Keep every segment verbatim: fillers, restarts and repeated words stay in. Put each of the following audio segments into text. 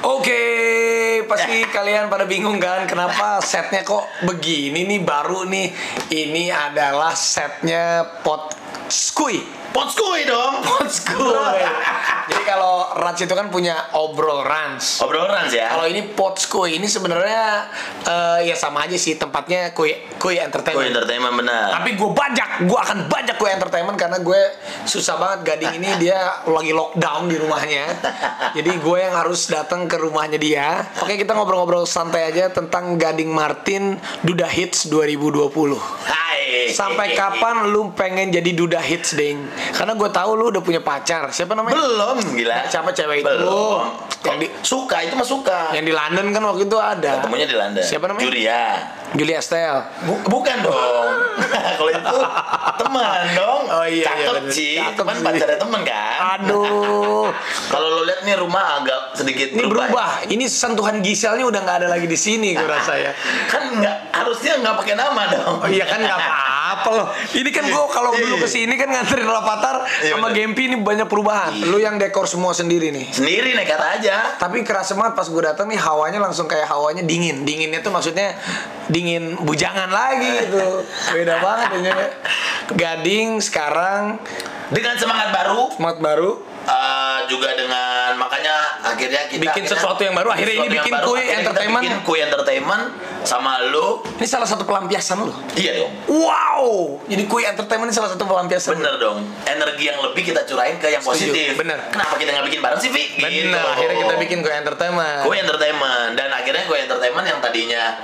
Oke, pasti kalian pada bingung kan kenapa setnya kok begini nih, baru nih. Ini adalah setnya Potskui. Potskui dong. Potskui. Jadi kalau Rans itu kan punya Obrol Rans. Obrol Rans ya. Kalau ini Potskui ini sebenarnya uh, ya sama aja sih, tempatnya Kui Kui Entertainment. Kui Entertainment benar. Tapi gue bajak, gue akan bajak Kui Entertainment karena gue susah banget. Gading ini dia lagi lockdown di rumahnya. Jadi gue yang harus datang ke rumahnya dia. Oke, kita ngobrol-ngobrol santai aja tentang Gading Martin Duda Hits dua ribu dua puluh. Hai. Sampai kapan lu pengen jadi Duda Hits, Ding? Karena gue tahu lu udah punya pacar. Siapa namanya? Belum, gila. Siapa cewek itu? Belum. Yang di suka itu mah suka. Yang di London kan waktu itu ada. Ketemunya di London. Siapa namanya? Julia. Julia Estelle. Bu bukan dong. Kalau itu teman dong. Oh iya, cakep iya, sih. cakep Cuman sih. pacarnya temen kan. Aduh. Kalau lo lihat nih rumah agak sedikit Ini berubah. berubah. Ini sentuhan Giselnya udah nggak ada lagi di sini, gue rasa ya. Kan nggak, harusnya nggak pakai nama dong. Oh iya kan nggak apa-apa loh. Ini kan gue kalau dulu kesini kan nganterin Rapatar Iya, sama bener. Gempi ini banyak perubahan. Lu yang dekor semua sendiri nih. Sendiri nekat aja. Tapi kerasa banget pas gue datang nih, hawanya langsung kayak hawanya dingin. Dinginnya tuh maksudnya dingin bujangan lagi gitu. Beda banget ya. Gading sekarang Dengan semangat baru. semangat baru. Uh, juga dengan makanya akhirnya kita Bikin akhirnya, sesuatu yang baru. Akhirnya ini sesuatu yang bikin baru. Kui Akhirnya kita Entertainment. bikin Kui Entertainment sama lu. Ini salah satu pelampiasan lu. Iya dong. Wow. Jadi Kui Entertainment ini salah satu pelampiasan. Bener dong. Energi yang lebih kita curahin ke yang Setuju. positif. Bener. Kenapa kita nggak bikin bareng sih, Vi? Bener. Akhirnya kita bikin Kui Entertainment. Kui Entertainment. Dan akhirnya Kui Entertainment yang tadinya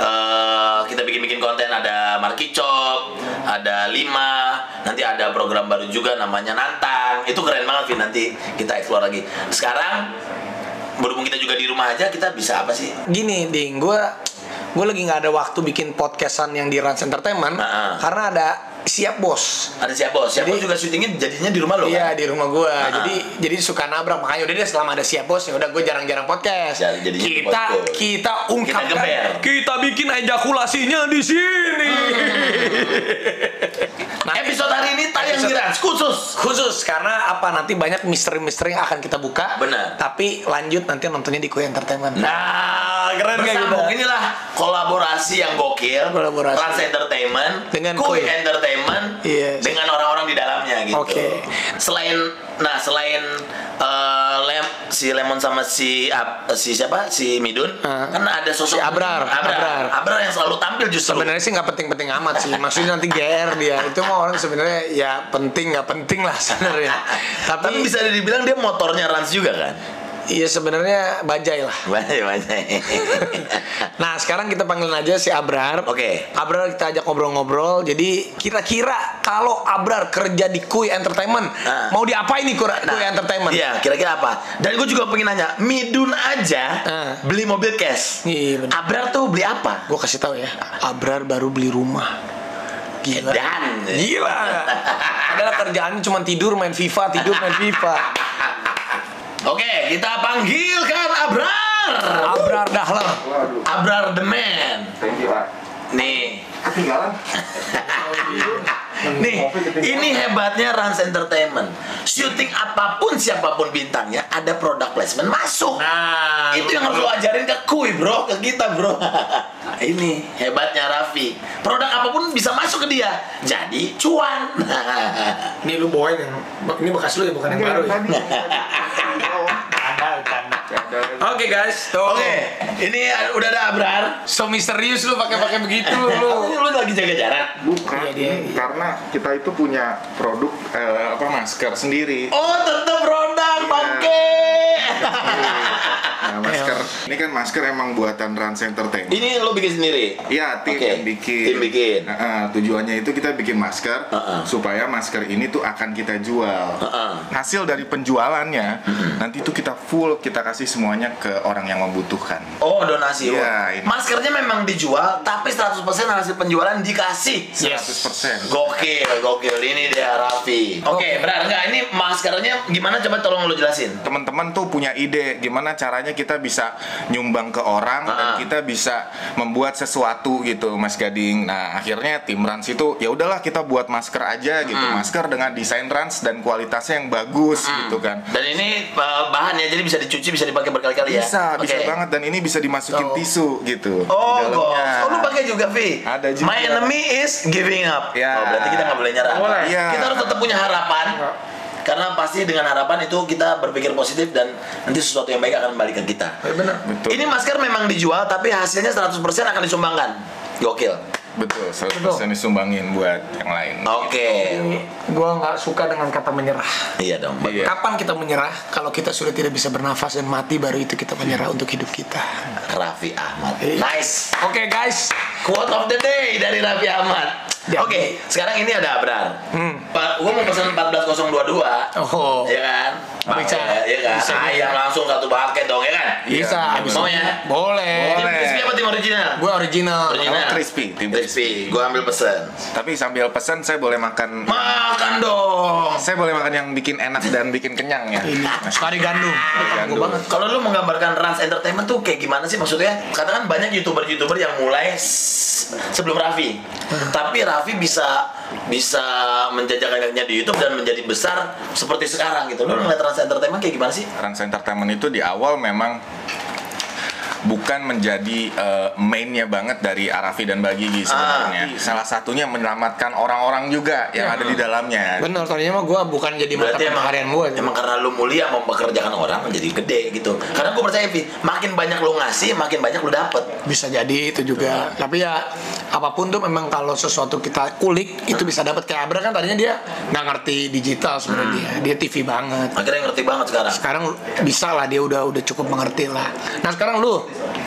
uh, kita bikin-bikin konten, ada Marky Chop, ada Lima, nanti ada program baru juga namanya Nantang. Itu keren banget, Vi. Nanti kita explore lagi. Sekarang berhubung kita juga di rumah aja, kita bisa apa sih? Gini, Ding, gue gue lagi nggak ada waktu bikin podcastan yang di Rans Entertainment Nah. karena ada Siap Bos. Ada siap bos, siap Jadi- bos juga syutingnya jadinya di rumah lo Iya kan? di rumah gue. Nah. Jadi jadi suka nabrak, makanya udah deh selama ada Siap Bos ya udah gue jarang-jarang podcast. Jadi- jadinya di kita podcast. kita ungkapkan, Kita geber. kita bikin ejakulasinya di sini. Nah, Episode hari ini tayang di Episode- Rans khusus. khusus karena apa, nanti banyak misteri-misteri yang akan kita buka. Benar. Tapi lanjut nanti nontonnya di Kui Entertainment. Nah, keren nggak bersambung kita? inilah kolaborasi yang gokil. Kolaborasi. Rans Entertainment Dengan Kui Kui. Entertainment Yes. dengan orang-orang di dalamnya gitu. Oke. Selain nah selain eh, lem si Lemon sama si Ab- si siapa si Midun Ah. kan ada sosok Si Abrar. Abrar. Abrar. Abrar yang selalu tampil justru. Sebenarnya sih nggak penting-penting amat sih. Maksudnya nanti G R dia. Itu mah orang sebenarnya ya penting nggak penting lah sebenarnya. Tapi Tapi bisa dibilang dia motornya Rans juga kan? iya sebenarnya bajai lah. Banyak banyak. Nah sekarang kita panggilin aja si Abrar. Oke. Abrar kita ajak ngobrol-ngobrol. Jadi kira-kira kalau Abrar kerja di Kui Entertainment, Ah. mau diapain nih Kui, Kui Entertainment? Iya, kira-kira apa? Dan gue juga pengen nanya, Midun aja Ah. beli mobil cash. Iya bener. Abrar tuh beli apa? Gue kasih tahu ya, Abrar baru beli rumah. Gila. Dan Gila. Padahal kerjaannya cuma tidur, main FIFA, tidur, main FIFA. Oke, kita panggilkan Abrar. Abrar Dahler. Waduh, Abrar the man. thank you, Pak. Nih, Ketinggalan. nih, ini hebatnya Rans Entertainment. Syuting apapun siapapun bintangnya, ada product placement masuk. Nah, Itu yang harus lo ajarin ke Kui, bro, ke kita, bro. Ini hebatnya Raffi. Produk apapun bisa masuk ke dia. Jadi cuan. ini lu bawain yang ini bekas lu ya, bukan yang baru ya. Tadi. Oke guys, tuh. Oke, ini udah ada Abrar. So misterius lu pakai-pakai begitu Lu, lu. lu lagi jaga jarak. Bukan, Iya, dia- ini karena kita itu punya produk eh, apa masker sendiri. Oh, tetap produk pakai. Nah, masker ini kan masker emang buatan Rans Entertainment. Ini lo bikin sendiri. Iya, tim Oke, yang bikin. tim bikin. Nah, eh, tujuannya itu kita bikin masker Uh-uh. supaya masker ini tuh akan kita jual. Uh-uh. Hasil dari penjualannya nanti itu kita full kita kasih semuanya ke orang yang membutuhkan. Oh, donasi. Iya, ini. Maskernya memang dijual, tapi seratus persen hasil penjualan dikasih. seratus persen. Gokil, gokil. ini dia Raffi. Oke, okay, benar enggak? Ini maskernya gimana? Coba tolong lu jelasin. Teman-teman tuh punya ide gimana caranya kita bisa nyumbang ke orang uh-huh. dan kita bisa membuat sesuatu gitu, Mas Gading. Nah, akhirnya tim Rans itu ya udahlah kita buat masker aja gitu. Hmm. Masker dengan desain Rans dan kualitasnya yang bagus hmm. gitu kan. Dan ini uh, bahan ya, jadi bisa dicuci, bisa dipakai berkali-kali ya. Bisa, okay. bisa banget, dan ini bisa dimasukin oh. tisu gitu. Oh, oh, lu pakai juga, Vi? Ada juga. My enemy is giving up. Ya. Oh, berarti kita nggak boleh nyerah. Boleh. Ya. Kita harus tetap punya harapan. Karena pasti dengan harapan itu kita berpikir positif dan nanti sesuatu yang baik akan kembali ke kita. Ya, benar. Betul. Ini masker memang dijual tapi hasilnya seratus persen akan disumbangkan. Gokil. Betul, seratus persen disumbangin buat yang lain. Oke. Okay. Gua nggak suka dengan kata menyerah. Iya dong. Iya. Kapan kita menyerah? Kalau kita sudah tidak bisa bernafas dan mati, baru itu kita menyerah untuk hidup kita. Raffi Ahmad. Iya. Nice. Oke okay, guys. Quote of the day dari Raffi Ahmad. Ya. Oke, okay, sekarang ini ada Abrar. Hmm. Pak, gua mau pesan empat belas nol dua dua. Oh. Iya kan? Bisa. Ya kan? Bisa, ayam langsung satu paket dong, ya kan? Bisa. Iya, bisa. Mau ya? Boleh. Tim crispy apa tim original? Gue original. Original. Oh, crispy, tim crispy. Gua ambil pesen. Tapi sambil pesan saya boleh makan. Makan dong. Saya boleh makan yang bikin enak dan bikin kenyang ya. Ini kari gandum. Gandum. Gue banget. Kalau lu menggambarkan Rans Entertainment tuh kayak gimana sih maksudnya? Katakan banyak youtuber-youtuber yang mulai s- sebelum Raffi, tapi Raffi bisa bisa menjajakan kakinya di YouTube dan menjadi besar seperti sekarang gitu. Lu ngeliat Rans Entertainment kayak gimana sih? Rans Entertainment itu di awal memang bukan menjadi uh, mainnya banget dari Arafi dan Bagigi sebenarnya. Ah, Salah satunya menyelamatkan orang-orang juga yang ya. ada di dalamnya. Bener, tadinya mah gue bukan jadi mata pencaharian gue. Emang karena lu mulia mempekerjakan orang menjadi gede gitu. Karena gue percaya, Vi, makin banyak lu ngasih, makin banyak lu dapet. Bisa jadi itu juga. Hmm. Tapi ya apapun tuh memang kalau sesuatu kita kulik itu bisa dapat. Kayak Abra kan tadinya dia nggak ngerti digital sebenarnya. Hmm. Dia T V banget. Akhirnya ngerti banget sekarang. Sekarang bisa lah, dia udah udah cukup mengerti lah. Nah sekarang lu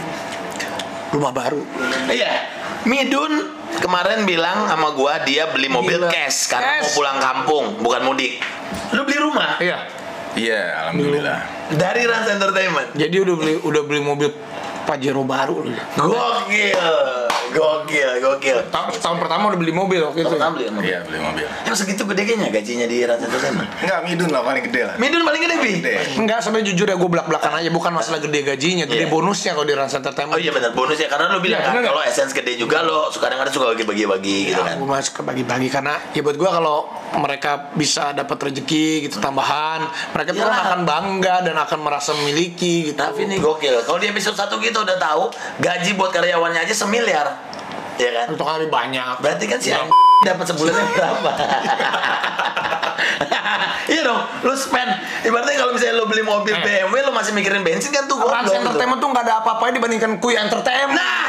rumah baru. Iya, Midun kemarin bilang sama gua dia beli mobil Gila. cash karena Cash. mau pulang kampung, bukan mudik. Lu beli rumah? Iya. Iya, alhamdulillah. Dari Rans Entertainment. Jadi udah beli udah beli mobil Pajero baru. Gokil, gokil, gokil. Ta- tahun pertama udah beli mobil waktu itu. Pertama beli mobil. Iya, beli mobil. Emang segitu gedenya gajinya di Rans Entertainment? Enggak, Midun lah paling gede lah. Midun paling gede, Bi? Gede. Enggak, sampai jujur ya gue belak-belakan aja, bukan masalah gede gajinya, gede Iya. bonusnya kalau di Rans Entertainment. Oh iya benar, bonusnya karena lu bilang Iya, kan bener kalau Essence gede juga lo kadang-kadang suka bagi-bagi gitu Ya, kan. gue masuk ke bagi-bagi karena ya buat gue kalau mereka bisa dapat rezeki gitu tambahan, mereka tuh kan Iyalah. akan bangga dan akan merasa memiliki gitu. Tapi ini gokil. Kalau di episode satu kita udah tahu gaji buat karyawannya aja semiliar. Ya kan? Untuk kali banyak. Berarti kan si an- dapat sebulannya berapa? Iya dong, lu spend. Ibaratnya kalau misalnya lu beli mobil Eh. B M W, lu masih mikirin bensin kan tuh Rans goblok Entertainment tuh nggak ada apa-apanya dibandingkan Kui Entertainment. Nah.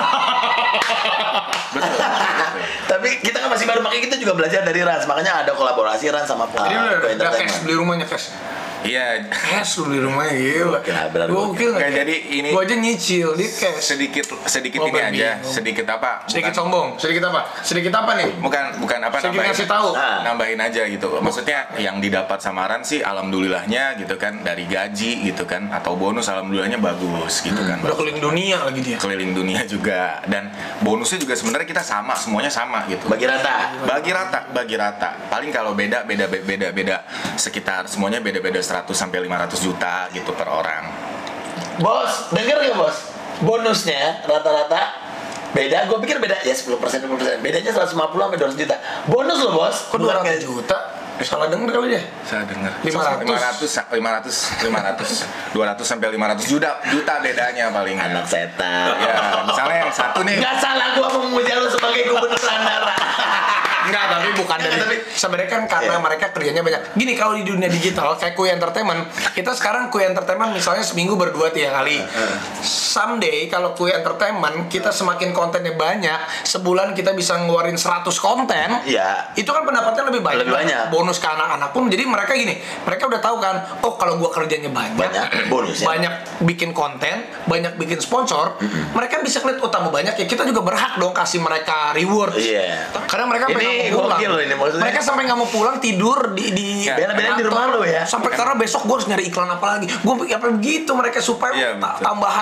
Tapi kita kan masih baru, makanya kita juga belajar dari Rans. Makanya ada kolaborasi Rans sama uh, Jadi lu Kui udah Entertainment. cash beli rumahnya cash. Iya. Cash lu beli rumahnya gila. Gokil, benar, Gokil nggak? Kayak jadi ini- Gua aja nyicil di cash. Sedikit sedikit Oh, ini aja, bingung. sedikit apa? Sedikit Bukan- sombong. Sedikit apa? Sedikit apa nih? Bukan bukan apa Sedikit nambahin. ngasih tahu. Nah. Nambahin aja gitu. Maksudnya yang didapat sama Rans sih alhamdulillahnya gitu kan, dari gaji gitu kan, atau bonus alhamdulillahnya bagus gitu kan. Udah keliling dunia lagi dia. Keliling dunia juga, dan bonusnya juga sebenarnya kita sama, semuanya sama gitu. Bagi rata. Bagi rata, bagi rata. Paling kalau beda beda beda beda sekitar semuanya beda-beda seratus sampai lima ratus juta gitu per orang. Bos, denger gak bos? Bonusnya rata-rata beda, gue pikir beda ya sepuluh persen, dua puluh persen. Bedanya seratus lima puluh sampai dua ratus juta. Bonus lo bos. Kok dua ratus juta? Salah denger kali dia. Saya dengar lima ratus. lima ratus lima ratus lima ratus dua ratus sampai lima ratus juta juta bedanya paling. Anak setan. Ya, misalnya yang satu nih. Nggak salah gua memuja lu sebagai gubernur Andara. Enggak, tapi bukan Enggak, dari tapi- sebenarnya kan karena Iya. mereka kerjanya banyak. Gini, kalau di dunia digital kayak Kui Entertainment, kita sekarang Kui Entertainment misalnya seminggu berdua tiga kali. Someday kalau Kui Entertainment kita semakin kontennya banyak, sebulan kita bisa ngeluarin seratus konten. Iya. Itu kan pendapatnya lebih banyak. Lebih banyak. Bonus ke anak-anak pun. Jadi mereka gini, mereka udah tahu kan, oh kalau gua kerjanya banyak, Banyak, bonus ya. banyak bikin konten, banyak bikin sponsor, mereka bisa ngeliat, oh tambah banyak ya, kita juga berhak dong kasih mereka reward. Iya. Karena mereka Ini sampai nggak mau pulang. gokil loh ini, maksudnya. Mereka sampai nggak mau pulang, tidur di di Ya, bela-belain di rumah lo ya. Sampai karena besok gue harus nyari iklan apa lagi. Gue apa begitu mereka supaya Iya, ta- betul. tambahan-tambahan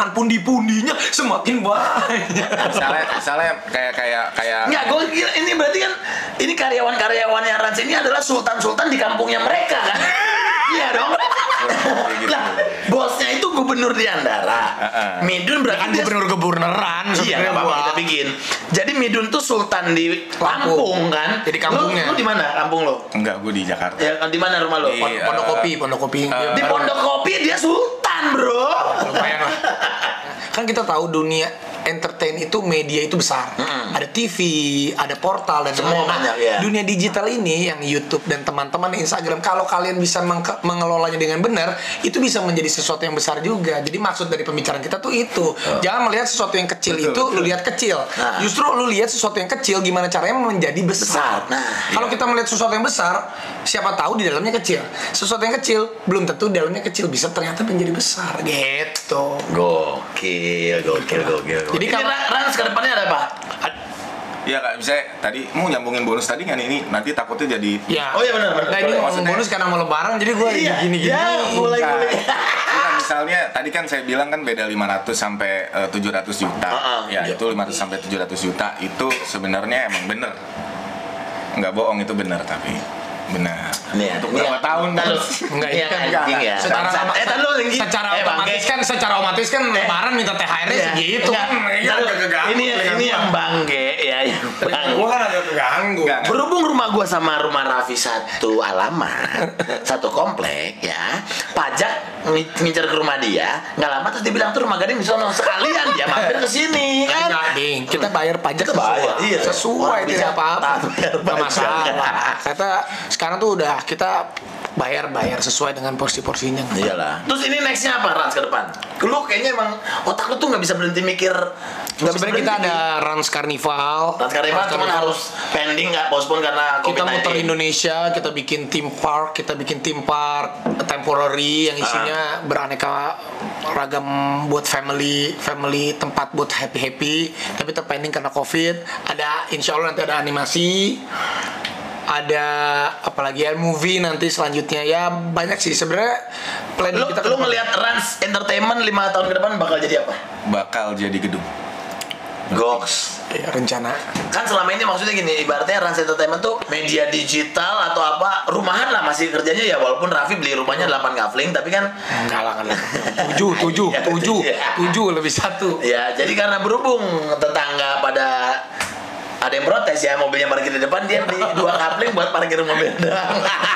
tambahan pundi-pundinya semakin banyak. Misalnya, misalnya kayak kayak kayak. Nggak, gue kira ini berarti kan ini karyawan-karyawannya Rans ini adalah sultan-sultan di kampungnya mereka kan? Iya dong. Lah, bosnya itu gubernur di Andara. Uh-uh. Midun berarti Kan dia- gubernur-guberneran Iya, sebenarnya nggak apa-apa gua. kita bikin. Jadi Midun tuh sultan di Lampung kan? Jadi kampungnya. Lu, lu di mana kampung lo? Enggak, gue di Jakarta. Ya, di mana rumah lo? Di- Pon- Pondok Kopi, Pondok Kopi. Eh, Di Pondok Kopi dia sultan, bro. Lumayan lah. Kan kita tahu dunia entertain itu media itu besar. Mm-mm. Ada T V, ada portal dan Semua lain-lain. Nah, banyak, ya. Dunia digital ini yang YouTube dan teman-teman Instagram, kalau kalian bisa mengke- mengelolanya dengan benar, itu bisa menjadi sesuatu yang besar juga. Jadi maksud dari pembicaraan kita tuh itu. Jangan melihat sesuatu yang kecil Betul, itu betul. lu lihat kecil. Nah. Justru lu lihat sesuatu yang kecil gimana caranya menjadi besar. Besar. Nah, kalau iya. kita melihat sesuatu yang besar, siapa tahu di dalamnya kecil. Sesuatu yang kecil belum tentu di dalamnya kecil, bisa ternyata menjadi besar gitu. Gokil, gokil, gokil. Jadi Ini kalau- Ra- Rans ke depannya ada apa? Iya kak, misalnya tadi mau nyambungin bonus tadi kan ini nanti takutnya jadi. Ya. Oh iya benar, benar. Nah ini ngomong Maksudnya- bonus karena mau lebaran jadi gue Iya, gini-gini. ya, mulai Nah, mulai. iya, misalnya tadi kan saya bilang kan beda lima ratus sampai eh, tujuh ratus juta. Uh-uh. Ya, itu lima ratus sampai tujuh ratus juta itu sebenarnya emang bener. Nggak bohong itu bener tapi benar. Nih, Untuk nih, berapa tahun ntar lu. Enggak, Ini ini yang kan anjing ya. secara Bangsat. oma- eh, tar dulu, Linggi. secara Eh, otomatis Bangke. kan secara otomatis kan lebaran minta T H R-nya Iya. segitu Enggak, kan. ntar Iya, dulu. agak keganggu Ini dengan ini gua. yang Bangke ya, yang Bangke. Gua kan agak keganggu. Enggak. Berhubung rumah gua sama rumah Raffi satu alamat, satu komplek ya, pajak ngi- ngincer ke rumah dia, nggak lama terus dia bilang tuh rumah Gading di sono, sekalian dia mampir ke sini kan. Enggak, Ding. Kita bayar pajak Kita bayar, sesuai. iya. Sesuai Orang tidak bisa apa-apa. taat bayar Enggak pajak. masalah. Kata sekarang tuh udah kita bayar-bayar sesuai dengan porsi-porsinya. Iyalah. Terus ini nextnya apa Rans ke depan? Lu kayaknya emang otak lu tuh nggak bisa berhenti mikir. Nggak bisa Sebenarnya kita berhenti. ada Rans Carnival. Rans Carnival cuman harus pending nggak postpone karena covid Kita sembilan belas. muter Indonesia, kita bikin theme park, kita bikin theme park temporary yang isinya beraneka ragam buat family, family tempat buat happy happy. Tapi terpending karena covid. Ada insya Allah nanti ada animasi, ada apalagi ya movie nanti selanjutnya ya banyak sih sebenarnya plan Lu, kita. ke lu depan. ngelihat Rans Entertainment lima tahun ke depan bakal jadi apa? Bakal jadi gedung. Goks. Ya, rencana. Kan selama ini maksudnya gini, ibaratnya Rans Entertainment tuh media digital atau apa, rumahan lah masih kerjanya ya, walaupun Raffi beli rumahnya delapan kafling, tapi kan Enggak lah kan. Tujuh, tujuh, Iya, tujuh, iya. tujuh lebih satu. ya jadi karena berhubung tetangga pada ada yang protes ya, mobilnya parkir di depan, dia beli dua kapling buat parkir mobil doang.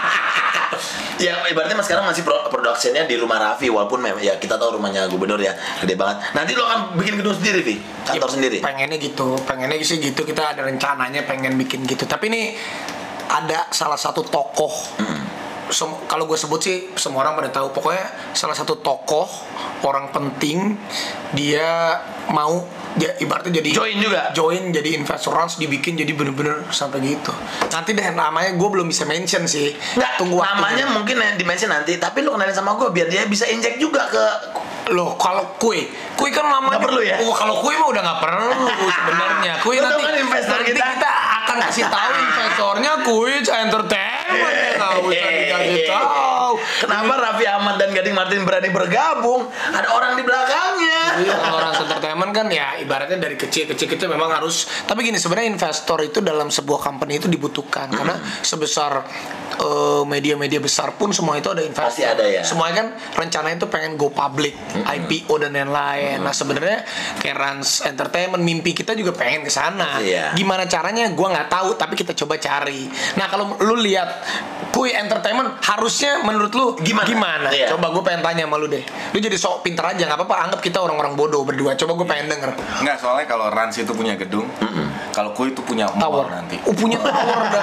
Ya ibaratnya mas sekarang masih pro productionnya di rumah Raffi, walaupun memang ya kita tahu rumahnya gubernur ya gede banget. Nanti lo akan bikin gedung sendiri, Vi? Kantor Ya, sendiri? Pengennya gitu, pengennya sih gitu, kita ada rencananya pengen bikin gitu. Tapi ini ada salah satu tokoh. Sem- kalau gue sebut sih semua orang pada tahu. Pokoknya salah satu tokoh orang penting, dia mau ya, ibaratnya jadi Join juga? join jadi investor Rans, dibikin jadi bener-bener sampai gitu. Nanti deh namanya gue belum bisa mention sih. Nggak, Tunggu waktunya. namanya mungkin ya dimention nanti, tapi lo kenalin sama gue biar dia bisa injek juga ke. Loh, kalau kue, kue kan namanya. Nggak perlu ya? Oh, kalau kue mah udah nggak perlu sebenarnya. Kue Lu tau nanti kan investor nanti kita? kita akan kasih tahu investornya kue Entertainment. Nggak usah dikasih tahu. Kenapa Raffi Ahmad dan Gading Martin berani bergabung? Ada orang di belakangnya. Iya, kalau orang entertainment kan ya ibaratnya dari kecil-kecil kita memang harus. Tapi gini, sebenarnya investor itu dalam sebuah company itu dibutuhkan karena sebesar eh, media-media besar pun semua itu ada investor. Pasti ada ya. Semuanya kan rencananya itu pengen go public, I P O dan lain-lain. Nah sebenarnya kayak Rans Entertainment, mimpi kita juga pengen ke sana. Iya. Gimana caranya? Gua nggak tahu, tapi kita coba cari. Nah kalau lu lihat Kui Entertainment harusnya menurut lu Gimana? gimana? Iya. Coba gue pengen tanya sama lu deh. Lu jadi sok pinter aja, nggak apa-apa. Anggap kita orang-orang bodoh berdua. Coba gue pengen denger. Enggak, soalnya kalau Rans itu punya gedung, kalau Kui itu punya Tower mall nanti. Oh punya tower dan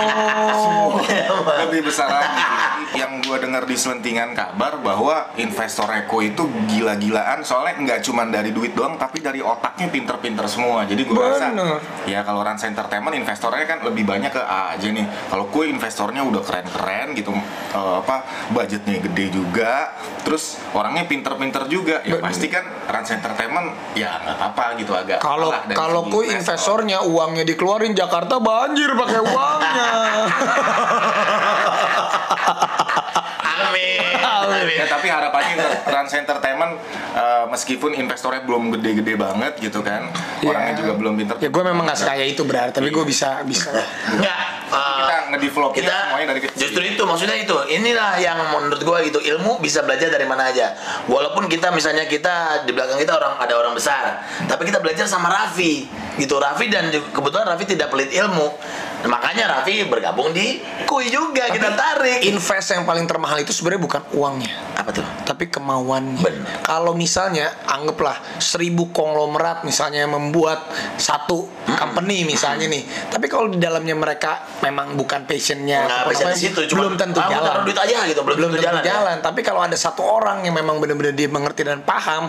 semua. Lebih besar lagi. Yang gue dengar di selentingan kabar bahwa investor Eko itu gila-gilaan, soalnya nggak cuma dari duit doang, tapi dari otaknya pinter-pinter semua. Jadi gue rasa, Bener. ya kalau Rans Entertainment investornya kan lebih banyak ke A aja nih. Kalau Kui investornya udah keren-keren gitu, eh, apa budgetnya gede juga, terus orangnya pinter-pinter juga, ya Bener. pasti kan Rans Entertainment ya nggak apa gitu agak. Kalau kalah dari kalau segi Kui investor. investornya uangnya dikeluarin, Jakarta banjir pakai uangnya. Amin. Amin. Min. Ya tapi harapannya Rans Entertainment uh, meskipun investornya belum gede-gede banget gitu kan, Ya. orangnya juga belum pinter. Ya gue memang nggak sekaya itu berarti, tapi gue bisa bisa. Enggak. uh, kita ngedevelop kita semuanya dari kecil. justru itu maksudnya itu inilah yang menurut gua gitu, ilmu bisa belajar dari mana aja, walaupun kita misalnya kita di belakang kita orang ada orang besar, tapi kita belajar sama Raffi gitu. Raffi dan ju- kebetulan Raffi tidak pelit ilmu, makanya Raffi bergabung di Kui juga. Tapi kita tarik invest yang paling termahal itu sebenarnya bukan uangnya, apa tuh. tapi kemauannya. Bener. Kalau misalnya anggaplah seribu konglomerat misalnya membuat satu company misalnya nih, tapi kalau di dalamnya mereka memang bukan passionnya, Nggak apa passion namanya, di situ, cuma, belum tentu "Ah, jalan. taruh duit aja gitu, belum tentu jalan, ya." jalan. Tapi kalau ada satu orang yang memang benar-benar dia mengerti dan paham,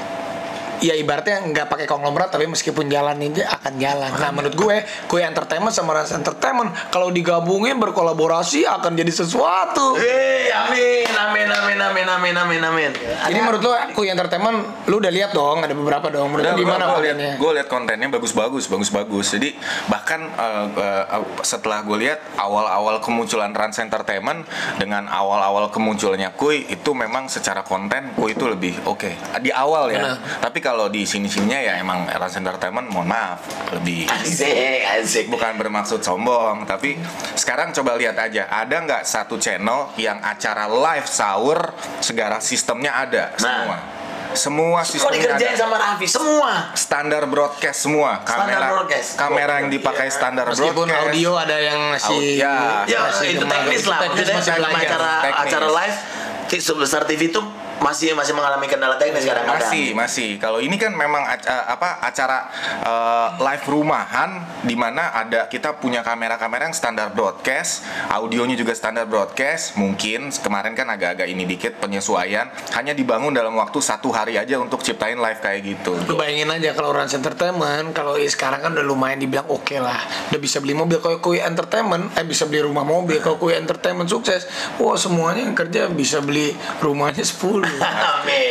ya ibaratnya nggak pakai konglomerat tapi meskipun jalan ini akan jalan. Nah menurut gue, Kui Entertainment sama Rans Entertainment kalau digabungin berkolaborasi akan jadi sesuatu. Hei, amin, amin, amin, amin, amin, amin, amin. Jadi menurut lo Kui Entertainment, lu udah lihat dong, ada beberapa dong. Menurut lu gimana gue lihat kontennya? gue lihat kontennya bagus-bagus bagus-bagus. Jadi bahkan uh, uh, setelah gue lihat awal-awal kemunculan Rans Entertainment dengan awal-awal kemunculannya Kui, itu memang secara konten Kui itu lebih oke di awal ya. Benar. Tapi kalau di sini-sininya ya emang Rans Entertainment mohon maaf lebih Asik, asik. bukan bermaksud sombong, tapi sekarang coba lihat aja, ada nggak satu channel yang acara live sahur segala sistemnya ada semua. Semua Kok sistemnya dikerjain ada. sama Raffi semua? Standar broadcast semua, Standar kamera broadcast. kamera yang dipakai Iya. standar Meskipun broadcast. audio ada yang masih Au- ya. Ya masih itu gemar- teknis lah, teknis maksudnya masih dalam belajar. acara Teknis. acara live t- sebesar T V itu masih masih mengalami kendala teknis kadang-kadang. Masih, masih. Kalau ini kan memang ac- apa acara uh, live rumahan di mana ada kita punya kamera-kamera yang standar broadcast, audionya juga standar broadcast. Mungkin kemarin kan agak-agak ini dikit penyesuaian, hanya dibangun dalam waktu satu hari aja untuk ciptain live kayak gitu. Lu bayangin aja kalau Rans Entertainment, kalau sekarang kan udah lumayan dibilang oke lah, udah bisa beli mobil. Kalau Kui Entertainment, eh bisa beli rumah mobil. Kalau Kui Entertainment sukses, wah semuanya yang kerja bisa beli rumahnya sepuluh. Amin.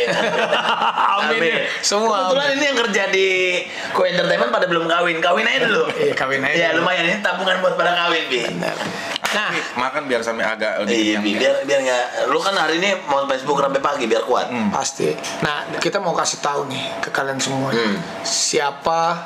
Amin. Semua. Kebetulan amin. ini yang kerja di Co Entertainment pada belum kawin. Kawin aja dulu. Iya, kawin aja Iya, dulu. lumayan ini tabungan buat pada kawin, Bi. Nah, Makan biar sampai agak lebih Iya, kenyang Bi. ya. Biar biar enggak lu kan hari ini mau Facebook sampai pagi biar kuat. Hmm. pasti. Nah, kita mau kasih tahu nih ke kalian semua, Hmm. siapa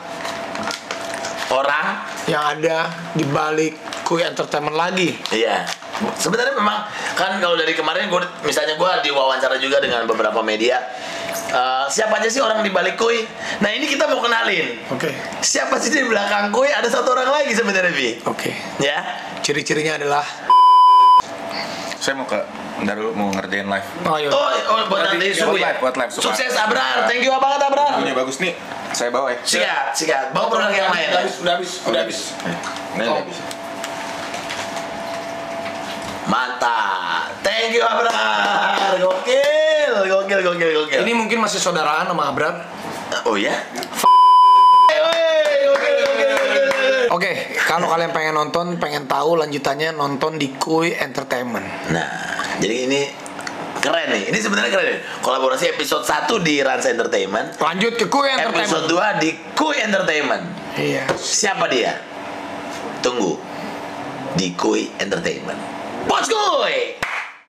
Orang yang ada di balik Kui Entertainment lagi. iya. Sebenarnya memang kan kalau dari kemarin gue misalnya gue diwawancara juga dengan beberapa media. Eh, siapa aja sih orang di balik Kui? Nah, ini kita mau kenalin. Oke. Siapa sih di belakang Kui? Ada satu orang lagi sebenarnya, Bi. Oke. Ya. Ciri-cirinya adalah Saya mau ke bentar dulu mau ngerjain live. oh, iya. Oh, oh buat Nanti nanti buat subuh ya. live, buat live, supaya- Sukses Abrar. Thank you banget Abrar. Lagunya bagus nih. Saya bawa ya. Sikat, sikat. Bawa produk yang lain. Udah habis, udah habis, udah habis. Ini Oh. udah habis. Mantap. Thank you Abrar. Gokil, gokil, gokil, gokil. Ini mungkin masih saudaraan sama Abrar. Oh ya? Oke, kalau kalian pengen nonton, pengen tahu lanjutannya, nonton di Kui Entertainment. Nah, jadi ini keren nih. Ini sebenarnya keren nih. Kolaborasi episode satu di Rans Entertainment. Lanjut ke Kui Episode Entertainment. dua di Kui Entertainment. Iya. Siapa dia? Tunggu. Di Kui Entertainment. Bos Kui.